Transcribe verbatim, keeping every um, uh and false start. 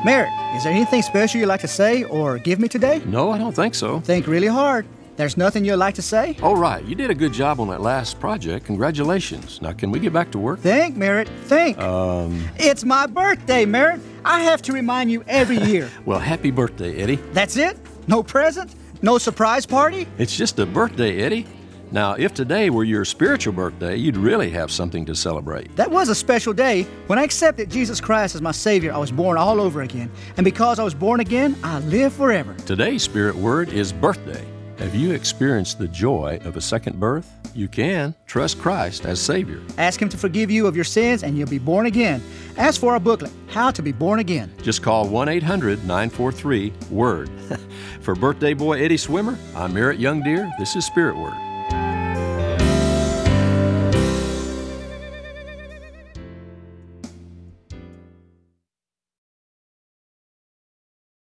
Merritt, is there anything special you'd like to say or give me today? No, I don't think so. Think really hard. There's nothing you'd like to say? Oh, right. You did a good job on that last project. Congratulations. Now, can we get back to work? Think, Merritt, think. Um... It's my birthday, Merritt. I have to remind you every year. Well, happy birthday, Eddie. That's it? No present? No surprise party? It's just a birthday, Eddie. Now, if today were your spiritual birthday, you'd really have something to celebrate. That was a special day. When I accepted Jesus Christ as my Savior, I was born all over again. And because I was born again, I live forever. Today's spirit word is birthday. Have you experienced the joy of a second birth? You can trust Christ as Savior. Ask Him to forgive you of your sins and you'll be born again. Ask for our booklet, How to Be Born Again. Just call one eight hundred nine four three WORD. For birthday boy Eddie Swimmer, I'm Merritt Youngdeer. This is Spirit Word.